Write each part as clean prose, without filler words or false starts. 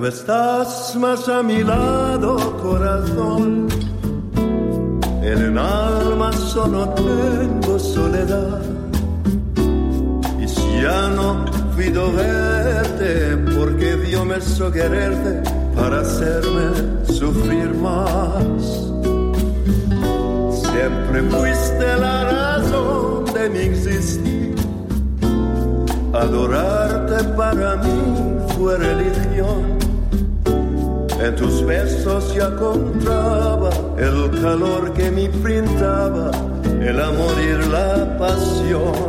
Cuando estás más a mi lado, corazón, en el alma solo tengo soledad. Y si ya no puedo verte, porque Dios me hizo quererte para hacerme sufrir más. Siempre fuiste la razón de mi existir. Adorarte para mí fue religión. En tus besos ya encontraba el calor que me brindaba el amor y la pasión.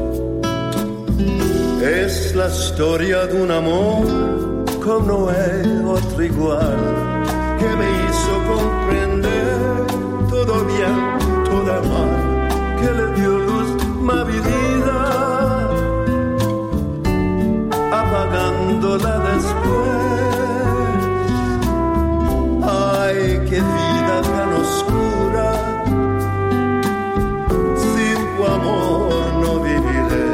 Es la historia de un amor como no hay otro igual, que me hizo comprender todo bien, todo mal, que le dio luz a mi vida, apagándola después. Ay, qué vida tan oscura, sin tu amor no viviré.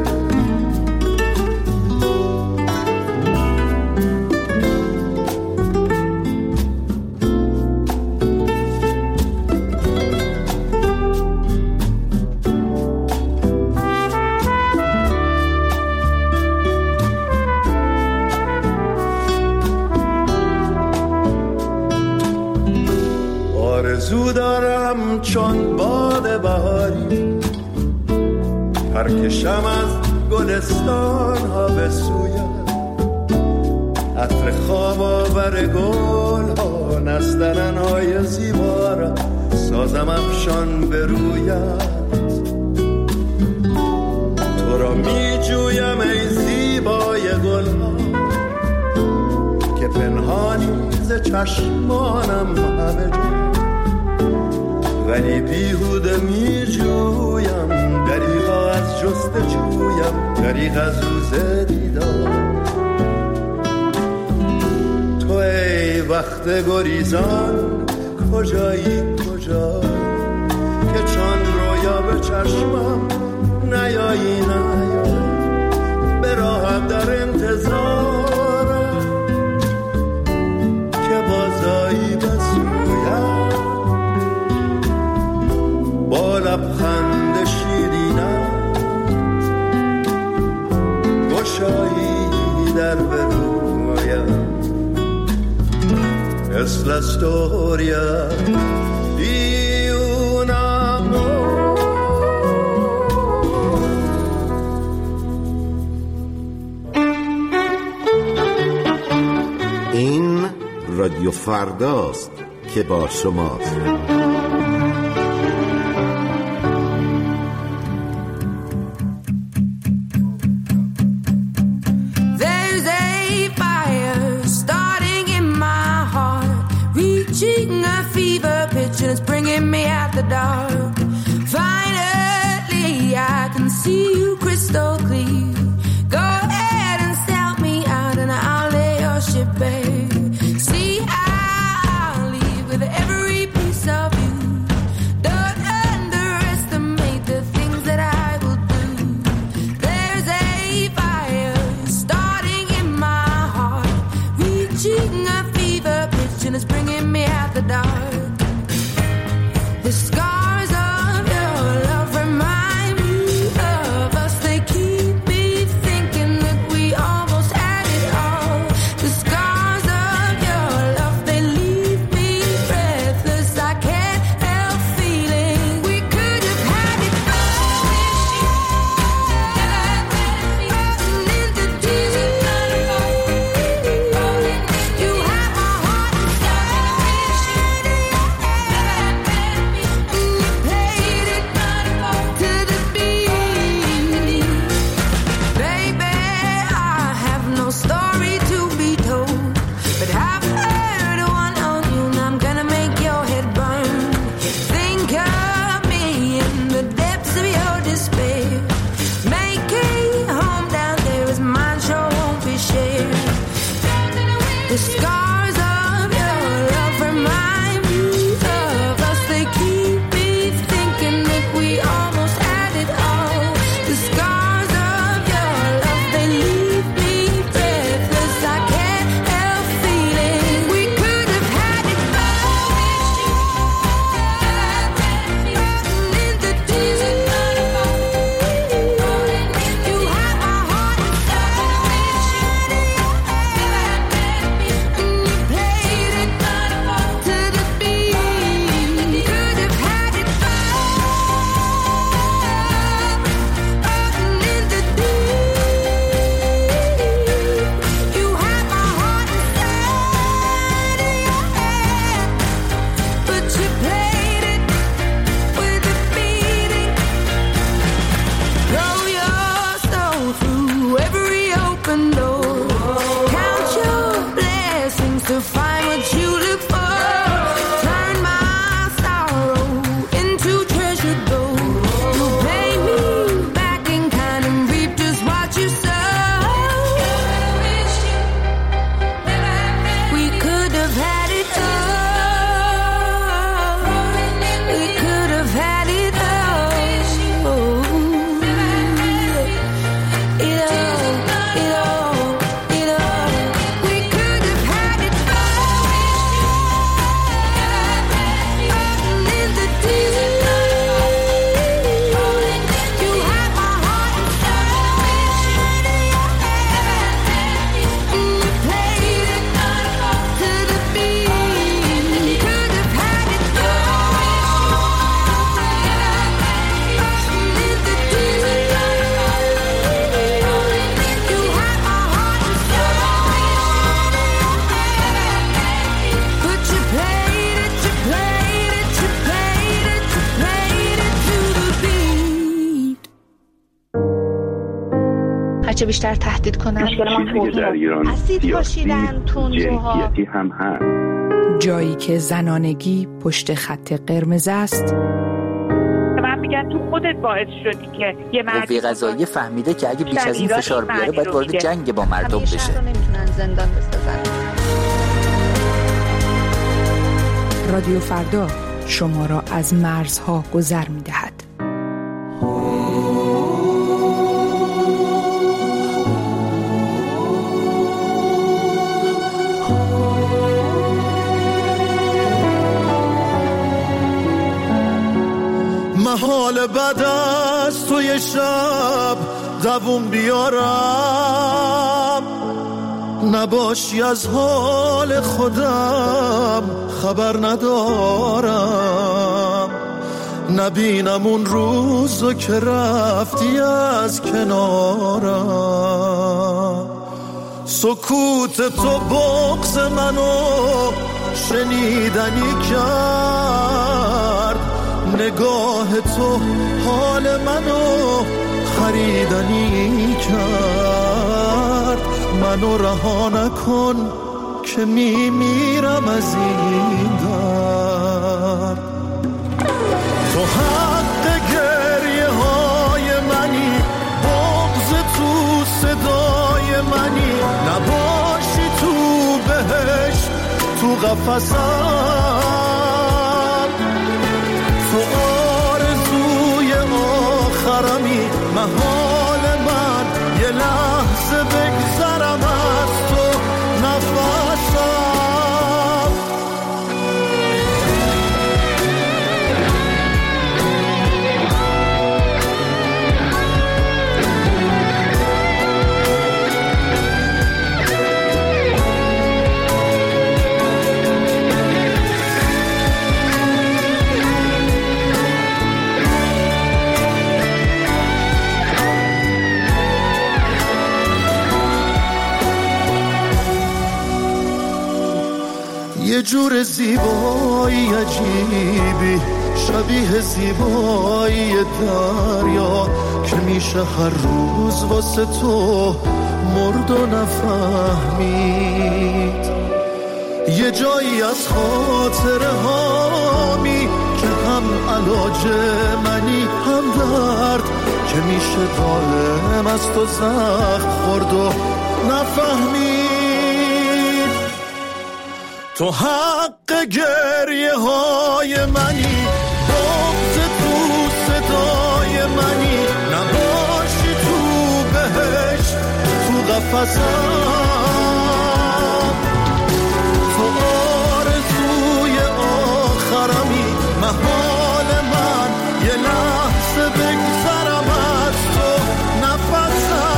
آرزو دارم چون باد بهاری پرکشم از گلستان ها به سویت، عطر خواب آور گل ها نسترن های زیبا را سازم افشان به رویت. تو را می جویم ای زیبای گل ها که پنهانی ز چشمانم همه جا، ولی بیهوده می جویم دریغا از جستجویم، دریغ از روز دیدار. تو ای وقت گریزان کجایی کجایی که چون رویا به چشمم نیایی نیایی، به راحت در انتظارم که بازایی بسویم، با لبخند شیرینم گشایی در برویم. Es la storia di un amor. این رادیو فرداست که با شماست. It's bringing me out the dark. Finally, I can see you crystal clear. Go ahead and sell me out and I'll lay your ship bare. See, I'll leave with every piece of you. Don't underestimate the things that I will do. There's a fire starting in my heart, reaching a fever pitch and it's bringing me out the dark. The scars هرچه بیشتر تهدید کنن. مشکل ما در ایران اسید پاشیدن، تندروها، جنسیتی هم هست. جایی که زنانگی پشت خط قرمز است. من میگن تو خودت باعث شدی که یه قوه قضاییه فهمیده که اگه بیش از این فشار بیاره باید وارد جنگ با مردم بشه. شهر رو نمیتونن زندان بسازن. رادیو فردا شما را از مرزها گذر می‌دهد. محال بعد از توی شب دووم بیارم، نباشی از حال خودم خبر ندارم، نبینم اون روزو که رفتی از کنارم. سکوت تو بغض منو شنیدنی کرد، نگاه تو حال منو خریدنی کرد. منو رها نکن که میمیرم از این درد. تو حق گریه های منی، بغض تو صدای منی، نباشی تو بهشت تو قفسم. تو آرزوی آخرمی، محال من یه لحظه بگذرم از تو نفسم. یه جور زیبایی عجیبی، شبیه زیبایی دریا، که میشه هر روز واسه تو مرد و نفهمید. یه جایی از خاطره هامی که هم علاج منی هم درد، که میشه دائم از تو زخم خورد و نفهمید. تو حق گریه های منی، بغض تو صدای منی، نباشی تو بهشت تو قفسم. تو آرزوی آخرمی، محال من یه لحظه بگذرم از تو نفسم.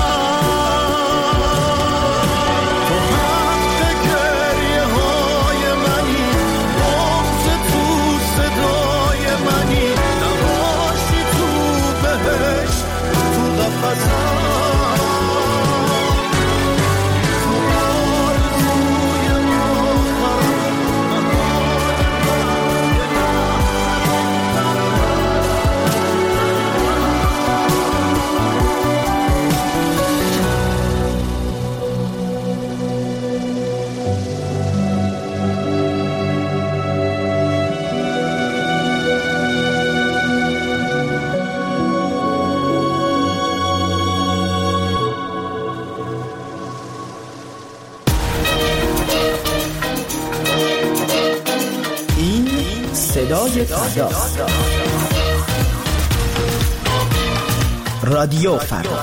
صدای فردا، رادیو فردا.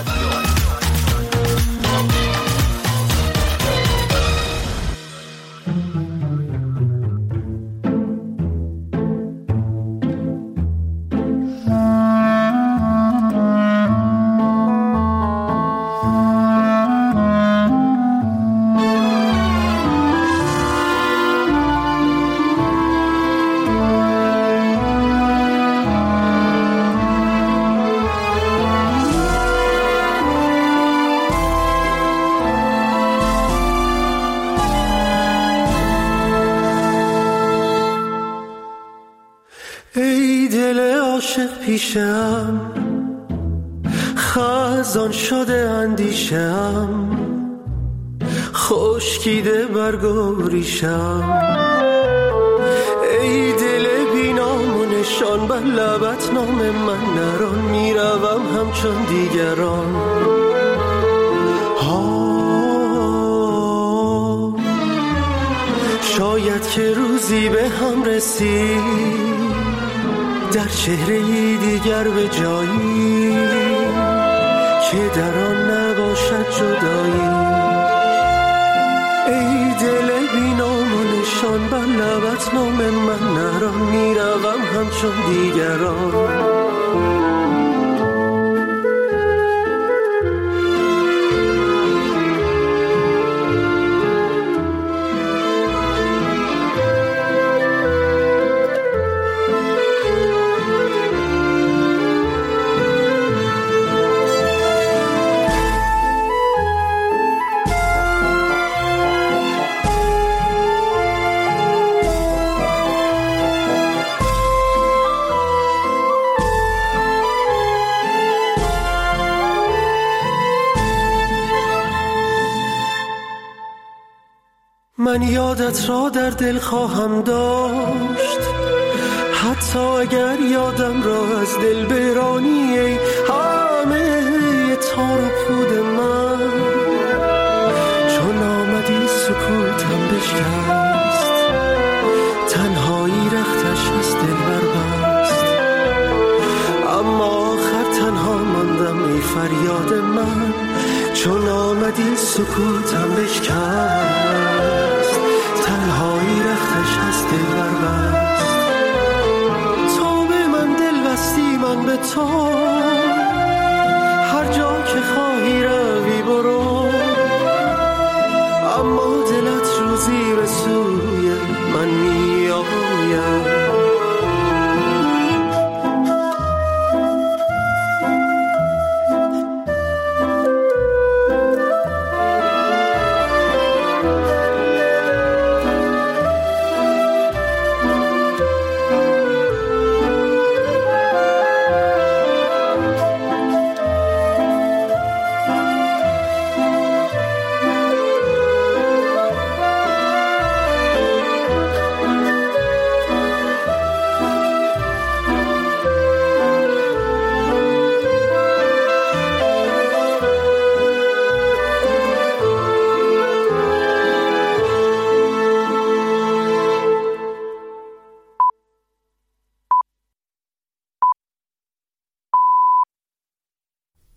پیشم خزان شده اندیشم، خشکیده برگ ریشم. ای دل بی نام و نشان، بر لبت نام من نران. میروم همچون دیگران. شاید که روزی به هم رسید، در چهره دیگر به جایی که در آن نباشد جدایی. ای دل بی نام و نشان، بر لبت نام من نران. میروم همچون دیگران. من یادت را در دل خواهم داشت، حتی اگر یادم را از دل برانی. ای همه تار و پود من، چون آمدی سکوتم بشکست. تنهایی رختش از دل بربست، اما آخر تنها ماندم. ای فریاد من، چون آمدی سکوتم بشکست. تنهایی رختش از دل بربست. تو به من دل بستی، من به تو. هر جا که